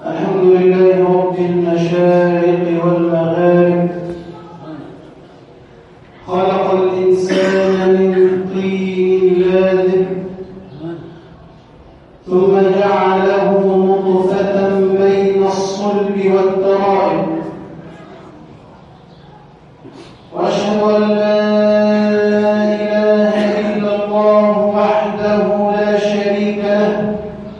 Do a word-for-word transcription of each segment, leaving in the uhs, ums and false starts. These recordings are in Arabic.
الحمد لله رب المشارق والمغارب، خلق الإنسان من طين لازب، ثم جعله نطفة بين الصلب والترائب، وأشهد أن لا إله إلا الله وحده لا شريك له،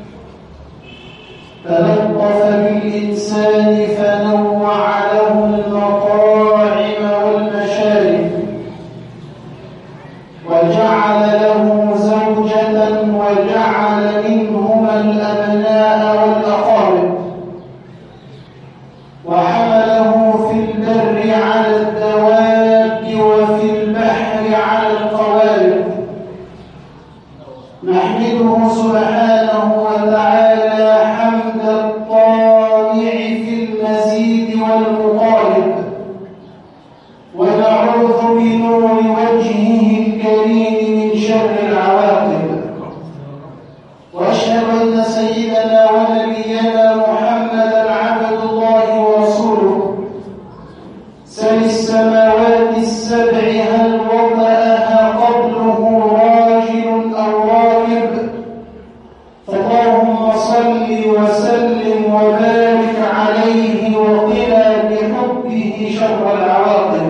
تلطف بالإنسان فنوع له المطاعم والمشارب، وجعل له زوجة وجعل منهما الأبناء والأقارب، وحمله في البر على الدواب وفي البحر على القوارب. نحمده سبحانه وتعالى حمد الطامع في المزيد والمطالب، ونعوذ بنور وجهه الكريم من شر العواقب. واشهد ان سيدنا ونبينا محمدا عبد الله ورسوله، سل السماوات السبع هل وطأها قبله راجل او راكب، فاللهم صل وسلم وبارك عليه وقنا بحبه شر العواقب.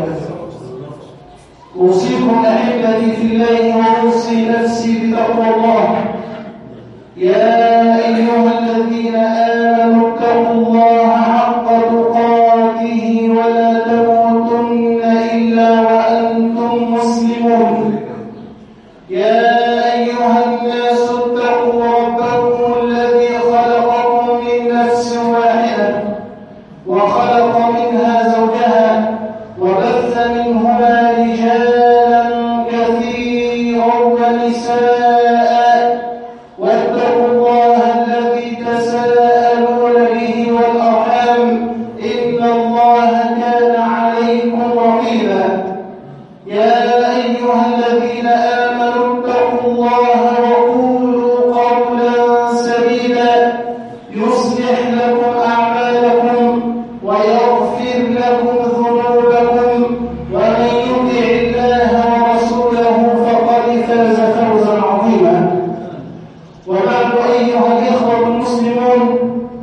أوصيكم أحبتي في الله وأوصي نفسي بتقوى الله. يا أيها الذين آمنوا اتقوا الله حق تقاته ولا تموتن إلا وأنتم مسلمون. يا أيها الناس اتقوا ربكم الذي خلقكم من نفس واحدة وخلق منها زوجها وبث منهما رجالا كثيرا ونساء، واتقوا الله الذي تساءلون به والأرحام إن الله كان عليكم رقيبا. يا أيها الذين آمنوا اتقوا الله وقولوا قولا سديدا يصلح لكم أعمالكم ويغفر لكم ذنوبكم، ومن يطع الله ورسوله فقد فاز فوزا عظيما. وبعد أيها الإخوة المسلمون،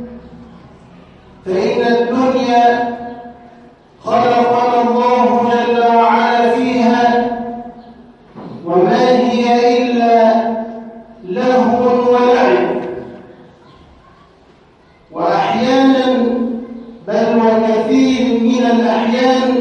فإن الدنيا خلقنا الله جل وعلا فيها، وما هي إلا لهو ولعب، وأحيانا بل وكثير من الأحيان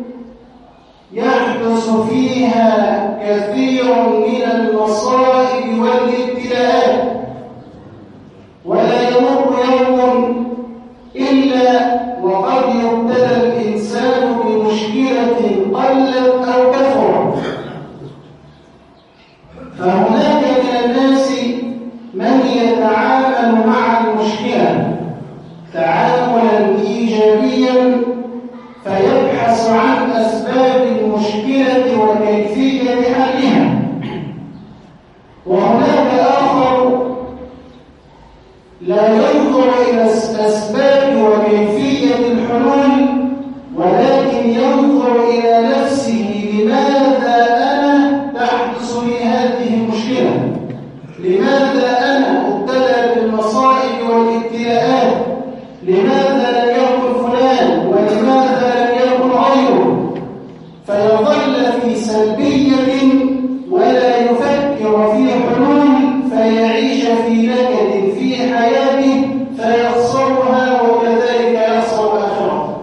يحدث فيها كثير من المصائب والابتلاءات، ولا يمر يوم إلا وقد يبتلى الإنسان بمشكلة قلت أو كثرت. فهناك من الناس من يتعامل مع المشكلة تعاملا إيجابيا، فيبحث عن أسباب المشكلة وكيفية حلها. وهناك آخر لا ينظر إلى الأسباب وكيفية الحلول، ولكن ينظر إلى نفسه: لماذا أنا تحدث لي هذه المشكلة؟ لماذا أنا أبتلى بالمصائب والابتلاءات؟ لماذا لم يكن فلان ولماذا لم يكن غيره؟ فيظل في سلبية ولا يفكر في حلول، فيعيش في نكد في حياته فيخسرها، وكذلك يخسر آخرته.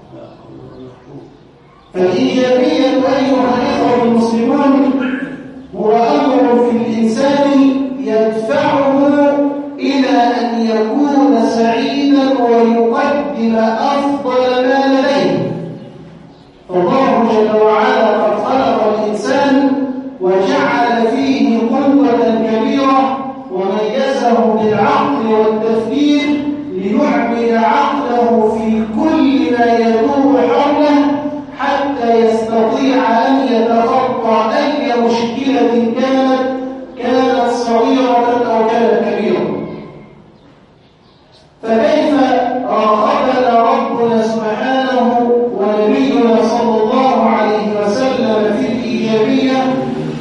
فالإيجابية أيها الإخوة المسلمون هو أمر في الإنسان يدفعه إلى أن يكون سعيدا ويقدم أفضل ما لديه. فالله جل وعلا قد خلق الإنسان وجعل فيه قوة كبيرة، وميزه بالعقل والتفكير ليعمل عقله في كل ما يدور حوله، حتى يستطيع أن يتخطى أي مشكلة كانت كانت صغيرة أو كانت كبيرة. فكيف راقبنا ربنا سبحانه ونبينا صلى الله عليه وسلم في الإيجابية،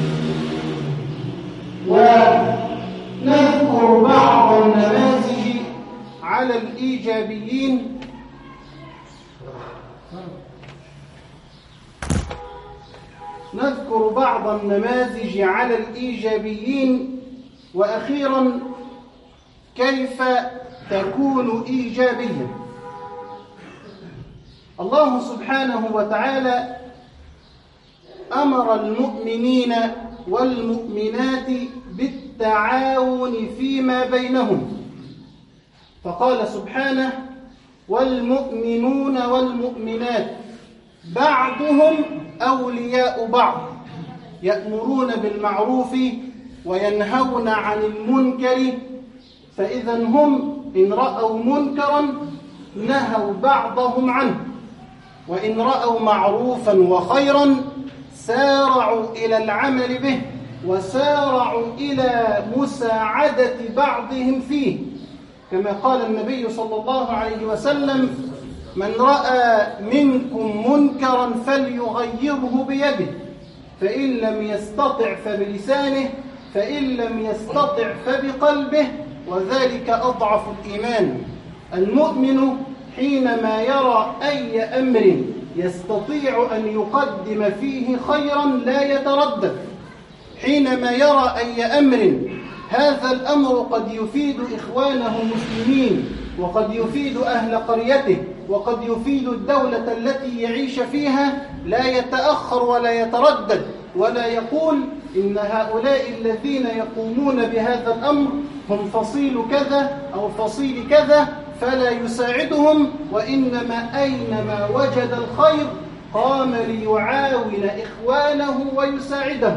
ونذكر بعض النماذج على الإيجابيين نذكر بعض النماذج على الإيجابيين وأخيرا كيف تكون إيجابية. الله سبحانه وتعالى أمر المؤمنين والمؤمنات بالتعاون فيما بينهم، فقال سبحانه: والمؤمنون والمؤمنات بعضهم أولياء بعض يأمرون بالمعروف وينهون عن المنكر، فإذا هم إن رأوا منكرا نهوا بعضهم عنه، وإن رأوا معروفا وخيرا سارعوا إلى العمل به وسارعوا إلى مساعدة بعضهم فيه، كما قال النبي صلى الله عليه وسلم: من رأى منكم منكرا فليغيره بيده، فإن لم يستطع فبلسانه، فإن لم يستطع فبقلبه، وذلك أضعف الإيمان. المؤمن حينما يرى أي أمر يستطيع أن يقدم فيه خيرا لا يتردد، حينما يرى أي أمر هذا الأمر قد يفيد إخوانه المسلمين، وقد يفيد أهل قريته، وقد يفيد الدولة التي يعيش فيها، لا يتأخر ولا يتردد ولا يقول إن هؤلاء الذين يقومون بهذا الأمر هم فصيل كذا أو فصيل كذا فلا يساعدهم، وإنما أينما وجد الخير قام ليعاون إخوانه ويساعده.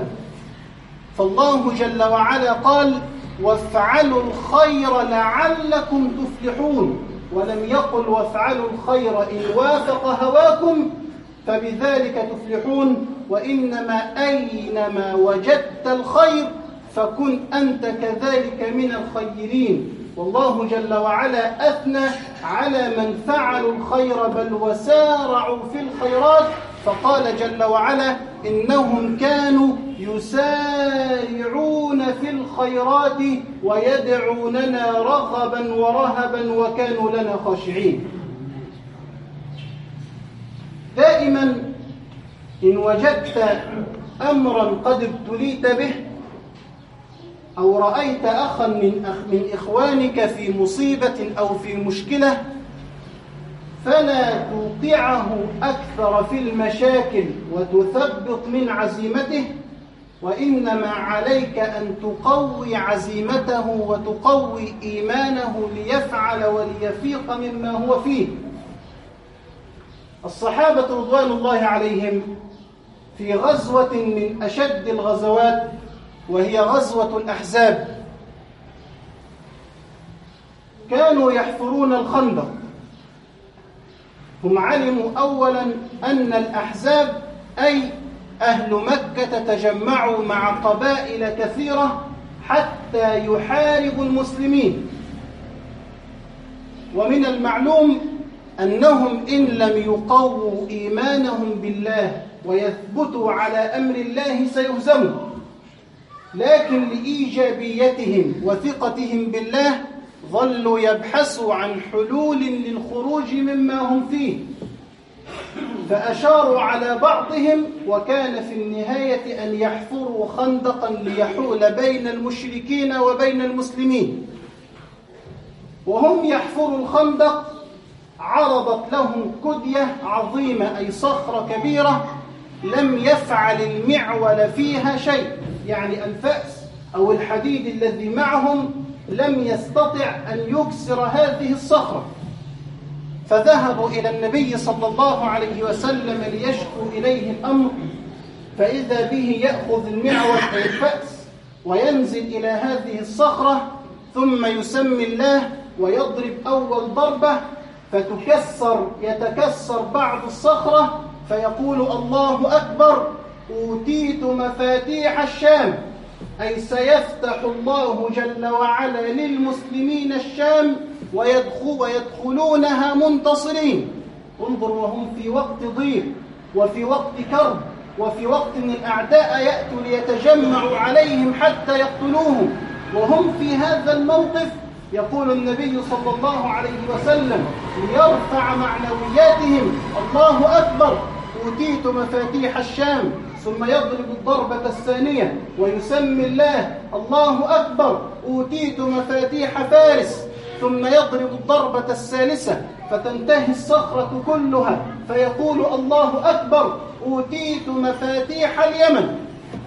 فالله جل وعلا قال: وافعلوا الخير لعلكم تفلحون، ولم يقل وافعلوا الخير إن وافق هواكم فبذلك تفلحون، وإنما أينما وجدت الخير فكن أنت كذلك من الخيرين. والله جل وعلا أثنى على من فعلوا الخير بل وسارعوا في الخيرات، فقال جل وعلا: إنهم كانوا يسارعون في الخيرات ويدعوننا رغبا ورهبا وكانوا لنا خاشعين. دائما إن وجدت أمرا قد ابتليت به أو رأيت أخا من, أخ من إخوانك في مصيبة أو في مشكلة، فلا توقعه أكثر في المشاكل وتثبط من عزيمته، وإنما عليك أن تقوي عزيمته وتقوي إيمانه ليفعل وليفيق مما هو فيه. الصحابة رضوان الله عليهم في غزوة من أشد الغزوات وهي غزوة الأحزاب كانوا يحفرون الخندق. هم علموا أولا أن الأحزاب أي أهل مكة تجمعوا مع قبائل كثيرة حتى يحاربوا المسلمين، ومن المعلوم أنهم إن لم يقووا إيمانهم بالله ويثبتوا على أمر الله سيهزموا، لكن لإيجابيتهم وثقتهم بالله ظلوا يبحثوا عن حلول للخروج مما هم فيه، فأشاروا على بعضهم، وكان في النهاية أن يحفروا خندقا ليحول بين المشركين وبين المسلمين. وهم يحفروا الخندق عرضت لهم كدية عظيمة أي صخرة كبيرة لم يفعل المعول فيها شيء، يعني الفأس أو الحديد الذي معهم لم يستطع أن يكسر هذه الصخرة. فذهبوا إلى النبي صلى الله عليه وسلم ليشكوا إليه الأمر، فإذا به يأخذ المعول أي الفأس وينزل إلى هذه الصخرة ثم يسمي الله ويضرب أول ضربة فتكسر يتكسر بعض الصخرة فيقول: الله أكبر، أوتيت مفاتيح الشام، أي سيفتح الله جل وعلا للمسلمين الشام ويدخلونها منتصرين. انظر، وهم في وقت ضيق وفي وقت كرب وفي وقت من الأعداء يأتوا ليتجمعوا عليهم حتى يقتلوهم، وهم في هذا الموقف يقول النبي صلى الله عليه وسلم ليرفع معنوياتهم: الله أكبر، أوتيت مفاتيح الشام. ثم يضرب الضربة الثانية ويسمي الله: الله أكبر، أوتيت مفاتيح فارس. ثم يضرب الضربة الثالثة فتنتهي الصخرة كلها فيقول: الله أكبر، أوتيت مفاتيح اليمن.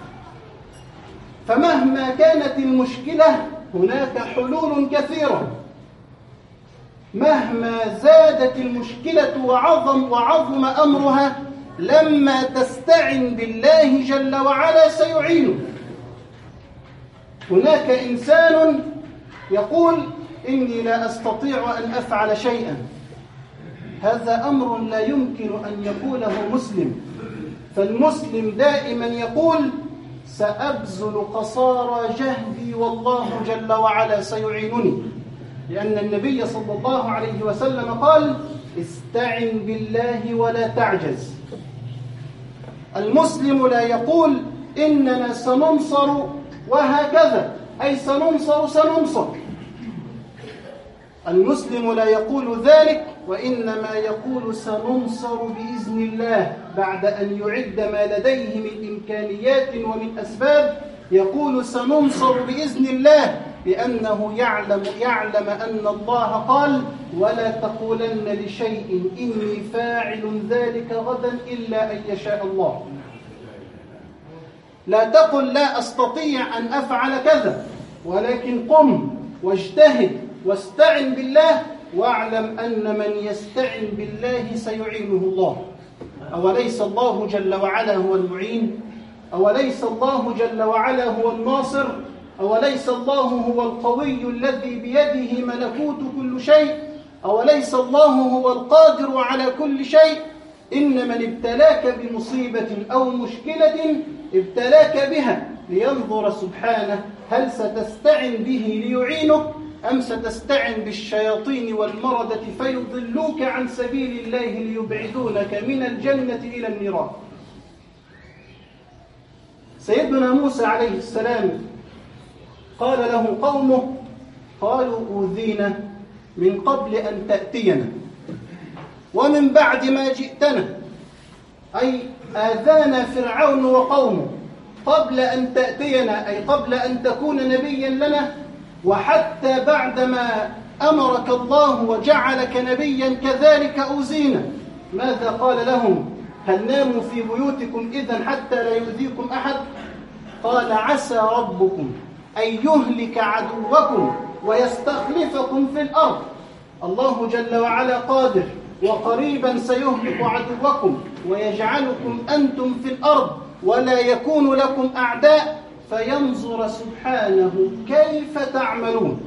فمهما كانت المشكلة هناك حلول كثيرة. مهما زادت المشكلة وعظم وعظم أمرها، لما تستعن بالله جل وعلا سيعينه. هناك إنسان يقول: إني لا أستطيع أن أفعل شيئا. هذا أمر لا يمكن أن يقوله مسلم. فالمسلم دائما يقول: سأبذل قصارى جهدي والله جل وعلا سيعينني، لأن النبي صلى الله عليه وسلم قال: استعن بالله ولا تعجز. المسلم لا يقول: إننا سننصر وهكذا، أي سننصر سننصر. المسلم لا يقول ذلك، وإنما يقول: سننصر بإذن الله، بعد أن يعد ما لديه من إمكانيات ومن أسباب. يقول: سننصر بإذن الله، لأنه يعلم يعلم أن الله قال: ولا تقولن لشيء إني فاعل ذلك غدا إلا أن يشاء الله. لا تقل لا أستطيع أن أفعل كذا، ولكن قم واجتهد واستعن بالله، واعلم أن من يستعن بالله سيعينه الله. أوليس الله جل وعلا هو المعين؟ أوليس الله جل وعلا هو الناصر؟ أوليس الله هو القوي الذي بيده ملكوت كل شيء؟ أوليس الله هو القادر على كل شيء؟ إن من ابتلاك بمصيبة أو مشكلة ابتلاك بها لينظر سبحانه هل ستستعن به ليعينك، أم ستستعن بالشياطين والمردة فيضلوك عن سبيل الله ليبعدونك من الجنة إلى النيران. سيدنا موسى عليه السلام قال له قومه: قالوا أوذينا من قبل أن تأتينا ومن بعد ما جئتنا، أي آذانا فرعون وقومه قبل أن تأتينا، أي قبل أن تكون نبيا لنا، وحتى بعدما أمرك الله وجعلك نبيا كذلك أوذينا. ماذا قال لهم؟ هل ناموا في بيوتكم إذن حتى لا يؤذيكم أحد؟ قال: عسى ربكم أن يهلك عدوكم ويستخلفكم في الأرض. الله جل وعلا قادر، وقريبا سيهلك عدوكم ويجعلكم أنتم في الأرض ولا يكون لكم أعداء، فينظر سبحانه كيف تعملون.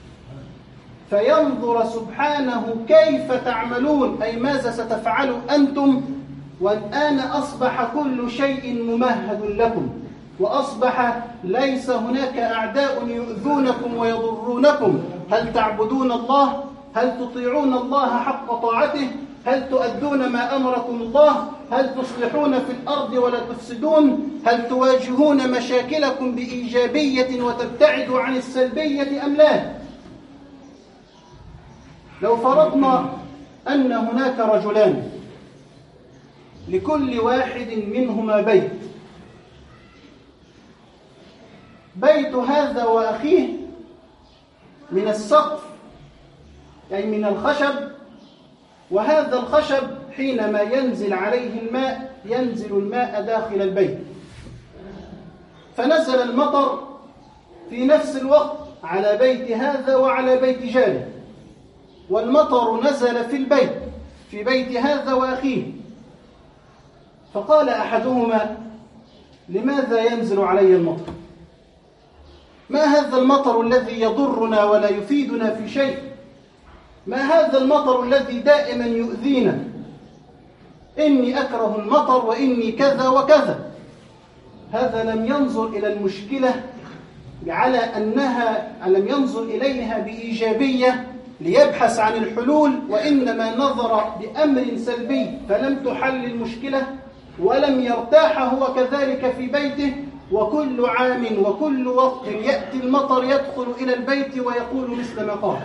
فينظر سبحانه كيف تعملون، أي ماذا ستفعلوا أنتم. والآن أصبح كل شيء ممهد لكم، وأصبح ليس هناك أعداء يؤذونكم ويضرونكم. هل تعبدون الله؟ هل تطيعون الله حق طاعته؟ هل تؤدون ما أمركم الله؟ هل تصلحون في الأرض ولا تفسدون؟ هل تواجهون مشاكلكم بإيجابية وتبتعدوا عن السلبية أم لا؟ لو فرضنا أن هناك رجلان لكل واحد منهما بيت، بيت هذا وأخيه من السقف، أي من الخشب، وهذا الخشب حينما ينزل عليه الماء ينزل الماء داخل البيت، فنزل المطر في نفس الوقت على بيت هذا وعلى بيت جاره، والمطر نزل في البيت في بيت هذا وأخيه. فقال أحدهما: لماذا ينزل علي المطر؟ ما هذا المطر الذي يضرنا ولا يفيدنا في شيء؟ ما هذا المطر الذي دائما يؤذينا؟ إني أكره المطر وإني كذا وكذا. هذا لم ينظر إلى المشكلة على أنها لم ينظر إليها بإيجابية، ليبحث عن الحلول، وإنما نظر بأمر سلبي فلم تحل المشكلة ولم يرتاح هو كذلك في بيته، وكل عام وكل وقت يأتي المطر يدخل إلى البيت ويقول مثل ما قال.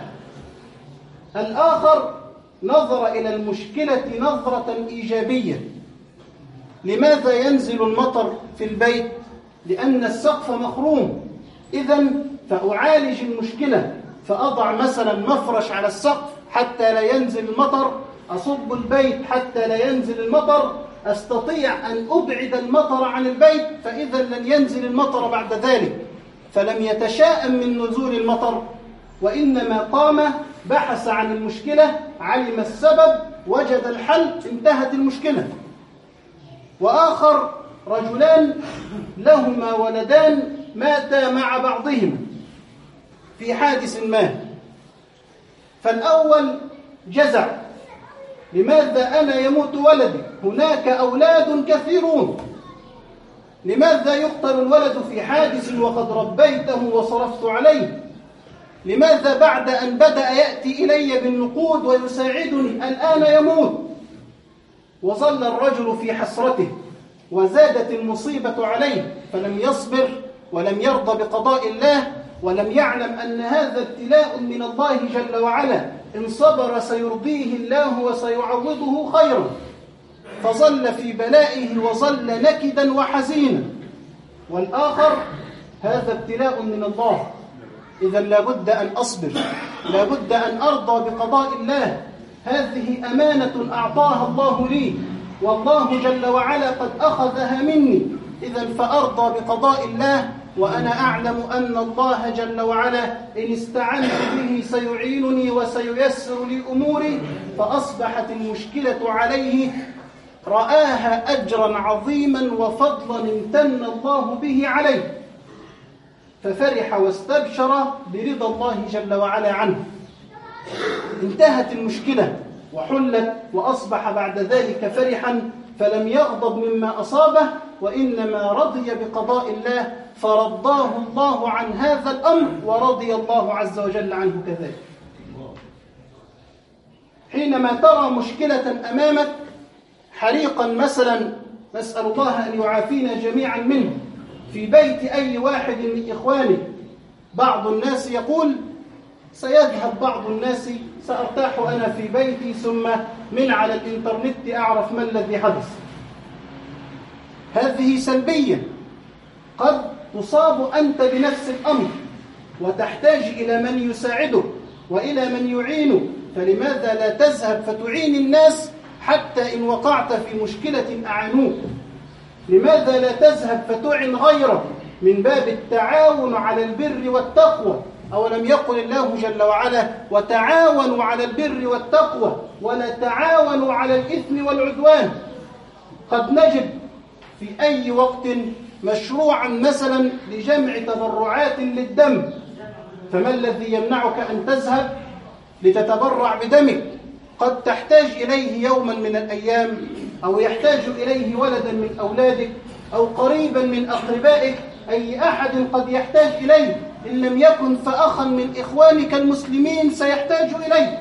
الآخر نظر إلى المشكلة نظرة إيجابية. لماذا ينزل المطر في البيت؟ لأن السقف مخروم، إذن فأعالج المشكلة، فأضع مثلا مفرش على السقف حتى لا ينزل المطر، أصب البيت حتى لا ينزل المطر، أستطيع أن أبعد المطر عن البيت، فإذا لن ينزل المطر بعد ذلك. فلم يتشائم من نزول المطر، وإنما قام بحث عن المشكلة، علم السبب، وجد الحل، انتهت المشكلة. وآخر رجلان لهما ولدان ماتا مع بعضهم في حادث ما، فالأول جزع: لماذا أنا يموت ولدي؟ هناك أولاد كثيرون، لماذا يقتل الولد في حادث وقد ربيته وصرفت عليه؟ لماذا بعد أن بدأ يأتي إلي بالنقود ويساعدني الآن يموت؟ وظل الرجل في حسرته، وزادت المصيبة عليه، فلم يصبر ولم يرضى بقضاء الله، ولم يعلم أن هذا ابتلاء من الله جل وعلا، إن صبر سيرضيه الله وسيعوضه خيرا. فظل في بلائه وظل نكدا وحزينا. والآخر هذا ابتلاء من الله، إذا لابد أن أصبر، لابد أن أرضى بقضاء الله، هذه أمانة أعطاها الله لي، والله جل وعلا قد أخذها مني، إذا فأرضى بقضاء الله، وأنا أعلم أن الله جل وعلا إن استعنت به سيعينني وسييسر لي أموري. فأصبحت المشكلة عليه رآها أجرا عظيما وفضلا امتن الله به عليه، ففرح واستبشر برضا الله جل وعلا عنه. انتهت المشكلة وحلت، وأصبح بعد ذلك فرحا، فلم يغضب مما أصابه، وإنما رضي بقضاء الله، فرضاه الله عن هذا الأمر، ورضي الله عز وجل عنه كذلك. حينما ترى مشكلة أمامك، حريقا مثلا، نسأل الله أن يعافينا جميعا منه، في بيت أي واحد من إخوانه، بعض الناس يقول: سيذهب بعض الناس، سأرتاح أنا في بيتي، ثم من على الإنترنت أعرف ما الذي حدث. هذه سلبية. قد تصاب أنت بنفس الأمر وتحتاج إلى من يساعدك وإلى من يعينك، فلماذا لا تذهب فتعين الناس حتى إن وقعت في مشكلة أعانوك؟ لماذا لا تذهب فتعن غيرك من باب التعاون على البر والتقوى؟ أولم يقل الله جل وعلا: وتعاونوا على البر والتقوى ولا تعاونوا على الإثم والعدوان؟ قد نجد في أي وقت مشروعا مثلا لجمع تبرعات للدم، فما الذي يمنعك أن تذهب لتتبرع بدمك؟ قد تحتاج إليه يوما من الأيام، أو يحتاج إليه ولدا من أولادك، أو قريبا من أقربائك، أي أحد قد يحتاج إليه، إن لم يكن فأخا من إخوانك المسلمين سيحتاج إليه.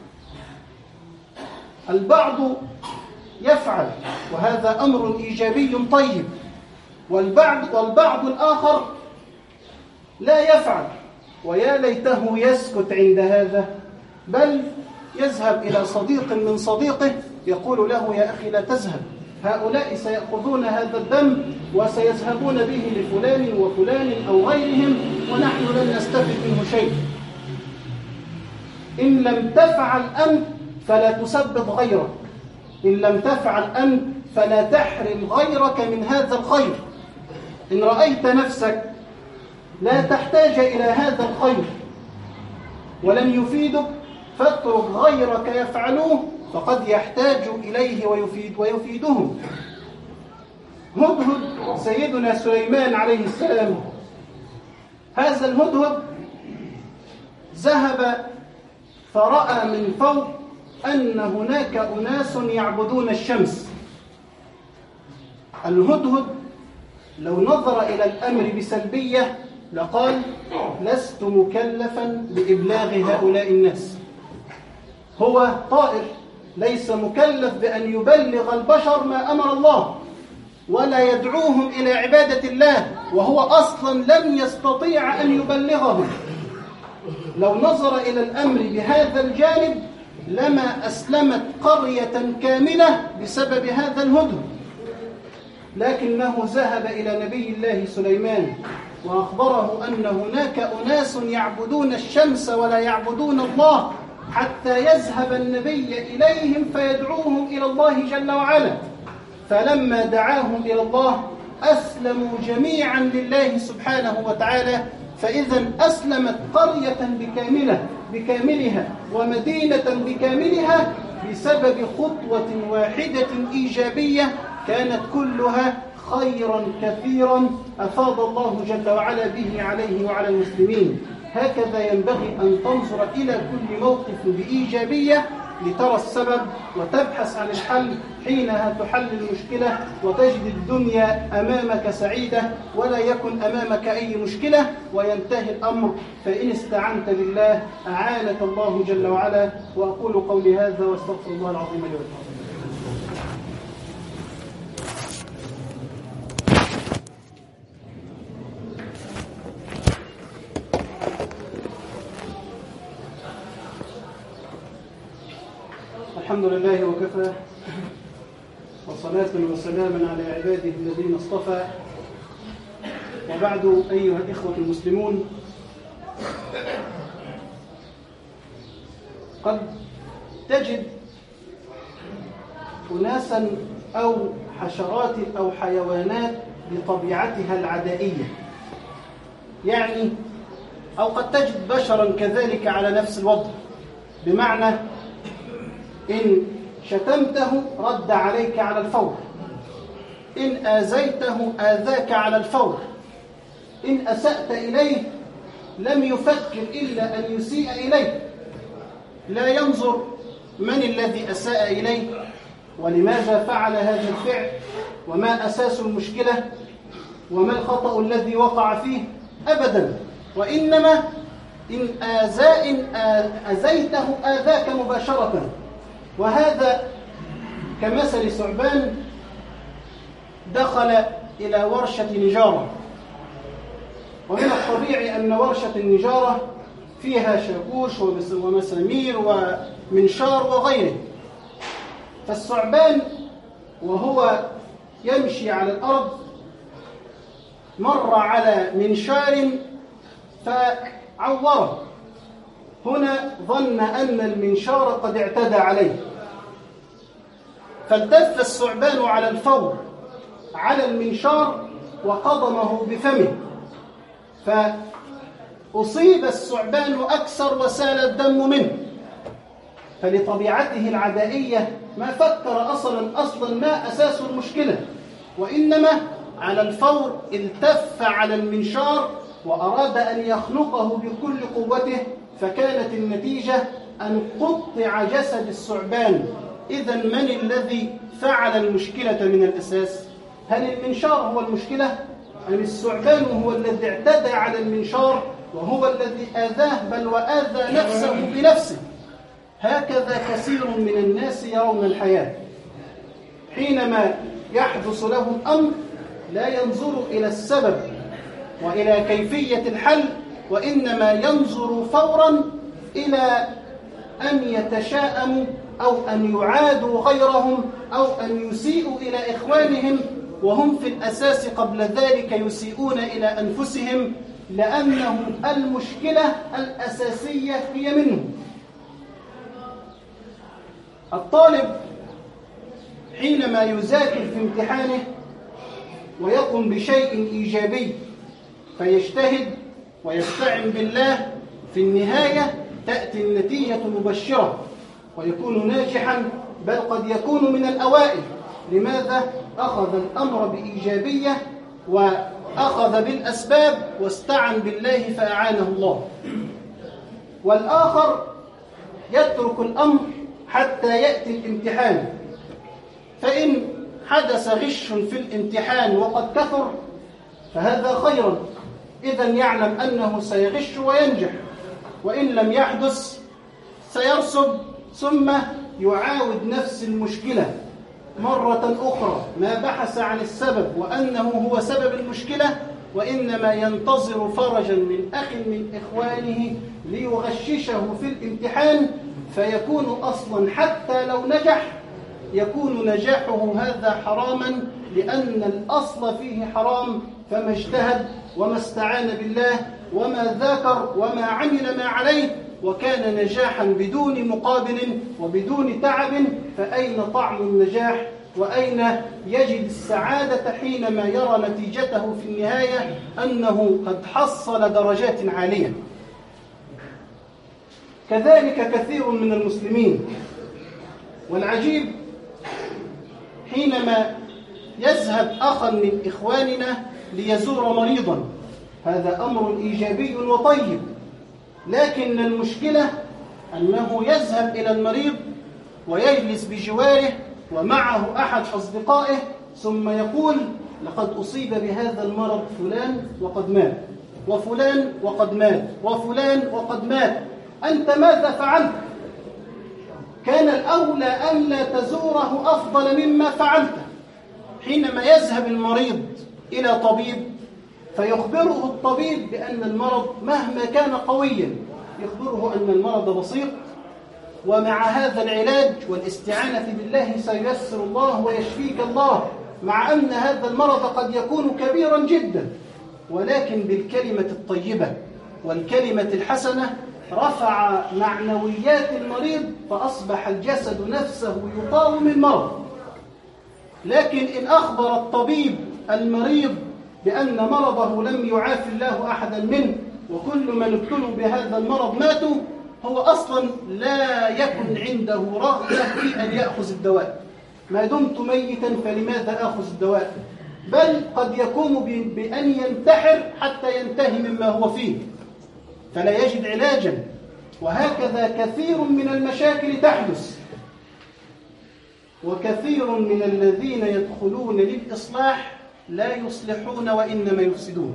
البعض يفعل، وهذا أمر إيجابي طيب، والبعض, والبعض الآخر لا يفعل، ويا ليته يسكت عند هذا، بل يذهب إلى صديق من صديقه يقول له: يا أخي لا تذهب، هؤلاء سيأخذون هذا الدم وسيذهبون به لفلان وفلان أو غيرهم، ونحن لن نستفد منه شيء. إن لم تفعل أنت فلا تسبب غيرك، إن لم تفعل أنت فلا تحرم غيرك من هذا الخير. إن رأيت نفسك لا تحتاج إلى هذا الخير ولم يفيدك، فاترك غيرك يفعلوه، فقد يحتاج إليه ويفيد ويفيدهم. هدهد سيدنا سليمان عليه السلام، هذا الهدهد ذهب فرأى من فوق أن هناك أناس يعبدون الشمس. الهدهد لو نظر إلى الأمر بسلبية لقال: لست مكلفا بإبلاغ هؤلاء الناس، هو طائر ليس مكلف بأن يبلغ البشر ما أمر الله ولا يدعوهم إلى عبادة الله، وهو أصلا لم يستطيع أن يبلغهم. لو نظر إلى الأمر بهذا الجانب لما أسلمت قرية كاملة بسبب هذا الهدهد، لكنه ذهب إلى نبي الله سليمان وأخبره أن هناك أناس يعبدون الشمس ولا يعبدون الله، حتى يذهب النبي إليهم فيدعوهم إلى الله جل وعلا. فلما دعاهم إلى الله أسلموا جميعا لله سبحانه وتعالى. فإذا أسلمت قرية بكاملة بكاملها ومدينة بكاملها بسبب خطوة واحدة إيجابية كانت كلها خيرا كثيرا أفاض الله جل وعلا به عليه وعلى المسلمين. هكذا ينبغي أن تنظر إلى كل موقف بإيجابية لترى السبب وتبحث عن الحل. حينها تحل المشكلة وتجد الدنيا أمامك سعيدة ولا يكن أمامك أي مشكلة وينتهي الأمر. فإن استعنت بالله أعانك الله جل وعلا. وأقول قولي هذا واستغفر الله العظيم لي ولكم. الحمد لله وكفى، وصلاة وسلاما على عباده الذين اصطفى، وبعد أيها الإخوة المسلمون، قد تجد أناسا أو حشرات أو حيوانات بطبيعتها العدائية، يعني أو قد تجد بشرا كذلك على نفس الوضع، بمعنى إن شتمته رد عليك على الفور، إن آذيته آذاك على الفور، إن أسأت إليه لم يفكر إلا أن يسيء إليه، لا ينظر من الذي أساء إليه ولماذا فعل هذا الفعل وما أساس المشكلة وما الخطأ الذي وقع فيه أبدا، وإنما إن آذى إن أذيته آذاك مباشرة. وهذا كمثل ثعبان دخل إلى ورشة نجارة، ومن الطبيعي أن ورشة النجارة فيها شاكوش ومسامير ومنشار وغيره. فالثعبان وهو يمشي على الأرض مر على منشار فعوره. هنا ظن أن المنشار قد اعتدى عليه، فالتف الثعبان على الفور على المنشار وقضمه بفمه، فأصيب الثعبان أكثر وسال الدم منه. فلطبيعته العدائية ما فكر أصلا أصلا ما أساس المشكلة، وإنما على الفور التف على المنشار وأراد أن يخنقه بكل قوته، فكانت النتيجة أن قطع جسد الثعبان. إذن من الذي فعل المشكلة من الأساس؟ هل المنشار هو المشكلة؟ أم الثعبان هو الذي اعتدى على المنشار وهو الذي آذاه بل وآذى نفسه بنفسه؟ هكذا كثير من الناس يرون الحياة، حينما يحدث لهم أمر لا ينظر إلى السبب وإلى كيفية الحل، وإنما ينظر فورا إلى أن يتشاءموا أو أن يعادوا غيرهم أو أن يسيئوا إلى إخوانهم، وهم في الأساس قبل ذلك يسيئون إلى أنفسهم، لأنهم المشكلة الأساسية هي منهم. الطالب حينما يذاكر في امتحانه ويقوم بشيء إيجابي فيجتهد ويستعن بالله، في النهاية تأتي النتيجة مبشرة ويكون ناجحا، بل قد يكون من الأوائل. لماذا؟ أخذ الأمر بإيجابية وأخذ بالأسباب واستعن بالله فأعانه الله. والآخر يترك الأمر حتى يأتي الامتحان، فإن حدث غش في الامتحان وقد كثر فهذا خيرا، إذن يعلم أنه سيغش وينجح، وإن لم يحدث سيرسب ثم يعاود نفس المشكلة مرة أخرى، ما بحث عن السبب وأنه هو سبب المشكلة، وإنما ينتظر فرجا من أخ من إخوانه ليغششه في الامتحان، فيكون أصلا حتى لو نجح يكون نجاحه هذا حراما، لأن الأصل فيه حرام، فما اجتهد وما استعان بالله وما ذاكر وما عمل ما عليه وكان نجاحا بدون مقابل وبدون تعب، فأين طعم النجاح وأين يجد السعادة حينما يرى نتيجته في النهاية أنه قد حصل درجات عالية؟ كذلك كثير من المسلمين، والعجيب حينما يذهب أخا من إخواننا ليزور مريضا، هذا أمر إيجابي وطيب، لكن المشكلة أنه يذهب إلى المريض ويجلس بجواره ومعه أحد أصدقائه ثم يقول لقد أصيب بهذا المرض فلان وقد مات، وفلان وقد مات، وفلان وقد مات، أنت ماذا فعلت؟ كان الأولى ألا تزوره أفضل مما فعلته. حينما يذهب المريض إلى طبيب فيخبره الطبيب بأن المرض مهما كان قويا يخبره أن المرض بسيط، ومع هذا العلاج والاستعانة بالله سييسر الله ويشفيك الله، مع أن هذا المرض قد يكون كبيرا جدا، ولكن بالكلمة الطيبة والكلمة الحسنة رفع معنويات المريض فأصبح الجسد نفسه يقاوم المرض. لكن إن أخبر الطبيب المريض بأن مرضه لم يعافي الله أحدا منه وكل من ابتلوا بهذا المرض ماتوا، هو أصلا لا يكن عنده رغبة في أن يأخذ الدواء، ما دمت ميتا فلماذا آخذ الدواء؟ بل قد يكون بأن ينتحر حتى ينتهي مما هو فيه فلا يجد علاجا. وهكذا كثير من المشاكل تحدث، وكثير من الذين يدخلون للإصلاح لا يصلحون وإنما يفسدون.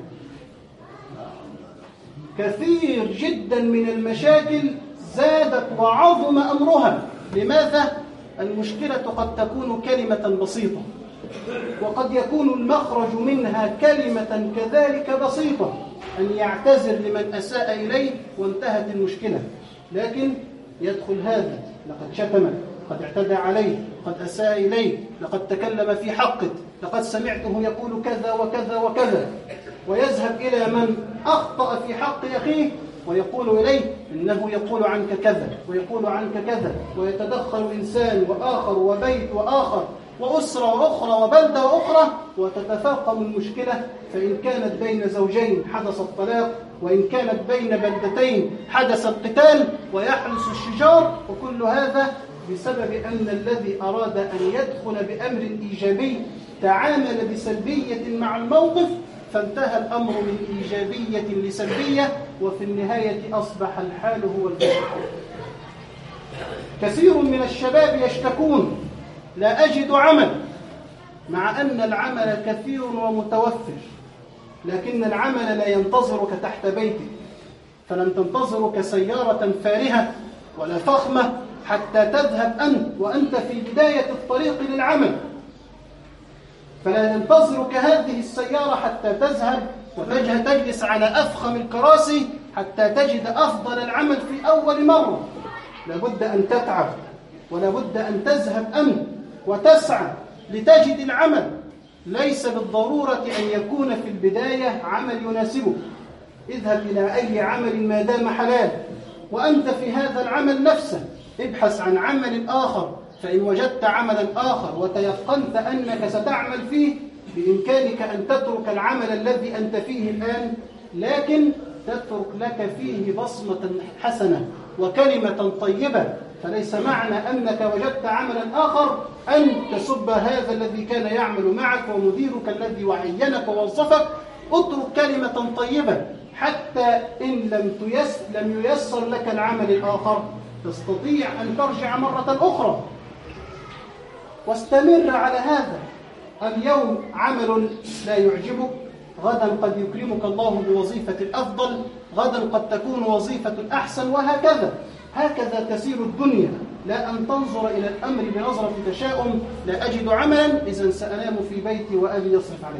كثير جدا من المشاكل زادت وعظم أمرها. لماذا؟ المشكلة قد تكون كلمة بسيطة، وقد يكون المخرج منها كلمة كذلك بسيطة، أن يعتذر لمن أساء إليه وانتهت المشكلة. لكن يدخل هذا لقد شتمك، قد اعتدى عليه، قد أساء إليه، لقد تكلم في حقك، لقد سمعته يقول كذا وكذا وكذا، ويذهب إلى من أخطأ في حق أخيه ويقول إليه إنه يقول عنك كذا ويقول عنك كذا، ويتدخل إنسان وآخر وبيت وآخر وأسرة وأخرى وبلدة وأخرى، وتتفاقم المشكلة. فإن كانت بين زوجين حدث الطلاق، وإن كانت بين بلدتين حدث القتال ويحدث الشجار، وكل هذا بسبب أن الذي أراد أن يدخل بأمر إيجابي تعامل بسلبية مع الموقف، فانتهى الأمر من إيجابية لسلبية، وفي النهاية أصبح الحال هو الفشل. كثير من الشباب يشتكون لا أجد عمل، مع أن العمل كثير ومتوفر، لكن العمل لا ينتظرك تحت بيتك، فلن تنتظرك سيارة فارهة ولا فخمة حتى تذهب أنت وأنت في بداية الطريق للعمل، فلا ينتظرك هذه السيارة حتى تذهب وتجلس على أفخم الكراسي حتى تجد أفضل العمل في أول مرة. لابد أن تتعب، ولابد أن تذهب أنت وتسعى لتجد العمل. ليس بالضرورة أن يكون في البداية عمل يناسبك، اذهب إلى أي عمل ما دام حلال، وأنت في هذا العمل نفسه ابحث عن عمل آخر، فإن وجدت عملا آخر وتيقنت أنك ستعمل فيه بإمكانك أن تترك العمل الذي أنت فيه الآن، لكن تترك لك فيه بصمة حسنة وكلمة طيبة. فليس معنى أنك وجدت عملا آخر أن تسب هذا الذي كان يعمل معك ومديرك الذي وعينك ووظفك. اترك كلمة طيبة حتى إن لم تيسر لم ييسر لك العمل الآخر تستطيع أن ترجع مرة أخرى، واستمر على هذا. اليوم عمل لا يعجبك، غدا قد يكرمك الله بوظيفة الأفضل، غدا قد تكون وظيفة أحسن، وهكذا. هكذا تسير الدنيا، لا أن تنظر إلى الأمر بنظرة تشاؤم: لا أجد عملا إذن سأنام في بيتي وأبي يصرف عليه،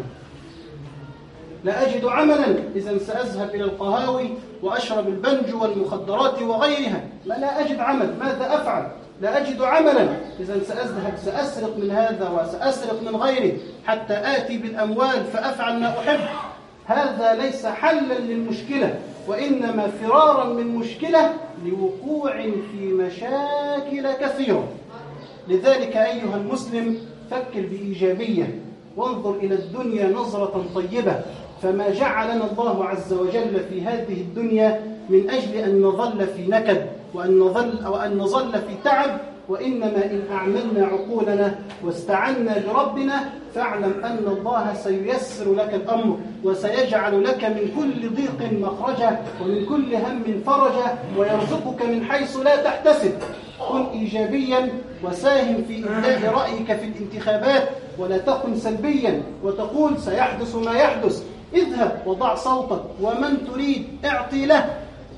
لا أجد عملا إذن سأذهب إلى القهاوي وأشرب البنج والمخدرات وغيرها، ما لا أجد عمل ماذا أفعل؟ لا أجد عملا إذن سأذهب سأسرق من هذا وسأسرق من غيره حتى آتي بالأموال فأفعل ما أحب. هذا ليس حلا للمشكلة، وإنما فرارا من مشكلة لوقوع في مشاكل كثيرة. لذلك أيها المسلم فكر بإيجابية وانظر إلى الدنيا نظرة طيبة، فما جعلنا الله عز وجل في هذه الدنيا من أجل أن نظل في نكد وأن نظل, أو أن نظل في تعب، وإنما إن أعملنا عقولنا واستعنا بربنا فاعلم أن الله سييسر لك الأمر وسيجعل لك من كل ضيق مخرجا ومن كل هم فرجا ويرزقك من حيث لا تحتسب. كن إيجابيا وساهم في إبداء رأيك في الانتخابات، ولا تكن سلبيا وتقول سيحدث ما يحدث. اذهب وضع صوتك ومن تريد اعطي له،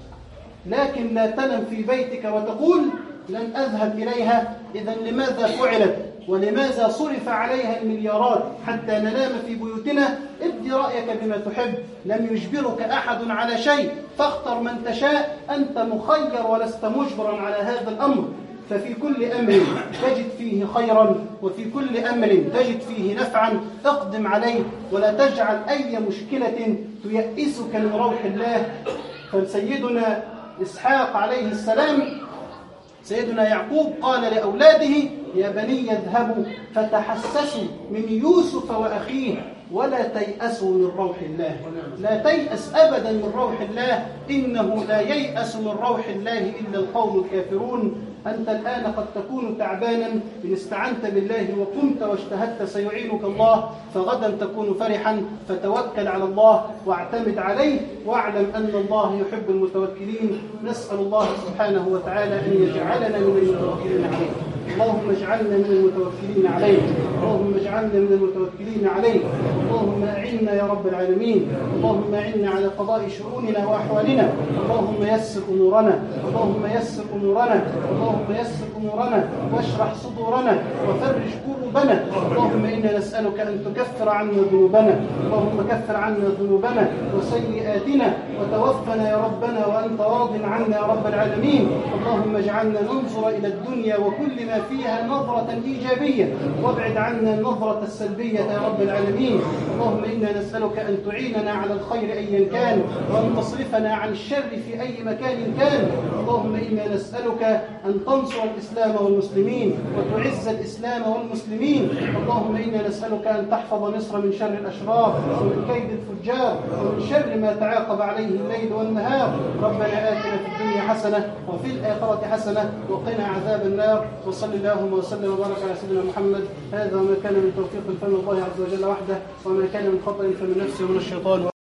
لكن لا تنم في بيتك وتقول لن أذهب إليها. إذن لماذا فعلت ولماذا صرف عليها المليارات حتى ننام في بيوتنا؟ ابدي رأيك بما تحب، لم يجبرك أحد على شيء، فاختر من تشاء، أنت مخير ولست مجبرا على هذا الأمر. ففي كل أمر تجد فيه خيرا وفي كل أمر تجد فيه نفعا اقدم عليه، ولا تجعل أي مشكلة تيئسك من روح الله. فسيدنا إسحاق عليه السلام سيدنا يعقوب قال لأولاده يا بني اذهبوا فتحسسوا من يوسف وأخيه ولا تيأسوا من روح الله. لا تيأس أبدا من روح الله، إنه لا ييأس من روح الله إلا القوم الكافرون. أنت الآن قد تكون تعبانا، إن استعنت بالله وقمت واجتهدت سيعينك الله، فغدا تكون فرحا. فتوكل على الله واعتمد عليه، واعلم أن الله يحب المتوكلين. نسأل الله سبحانه وتعالى أن يجعلنا من المتوكلين عليه. اللهم اجعلنا من المتوكلين عليك، اللهم اجعلنا من المتوكلين عليك. اللهم أعنا يا رب العالمين، اللهم أعنا على قضاء شؤوننا وأحوالنا. اللهم يسر أمورنا، اللهم يسر أمورنا، اللهم يسر أمورنا واشرح صدورنا وفرج كروبنا. اللهم إنا نسألك أن تكفر عنا ذنوبنا، اللهم كفر عنا ذنوبنا وسيئاتنا وتوفنا يا ربنا وأنت راض عنا يا رب العالمين. اللهم اجعلنا ننظر إلى الدنيا وكل ما فيها نظرة إيجابية، وابعد عنا النظرة السلبية يا رب العالمين. اللهم إنا نسألك أن تعيننا على الخير أيا كان، وأن تصرفنا عن الشر في أي مكان كان. اللهم إنا نسألك أن تنصر الإسلام والمسلمين وتعز الإسلام والمسلمين. اللهم إنا نسألك أن تحفظ مصر من شر الأشرار ومن كيد الفجار ومن شر ما تعاقب عليه الليل والنهار. ربنا آتنا في الدنيا حسنة وفي الآخرة حسنة وقنا عذاب النار. وصلى اللهم وسلم وبارك على سيدنا محمد. هذا ما كان من توفيق فمن الله عز وجل وحده، وما كان من خطأ فمن نفسه ومن الشيطان.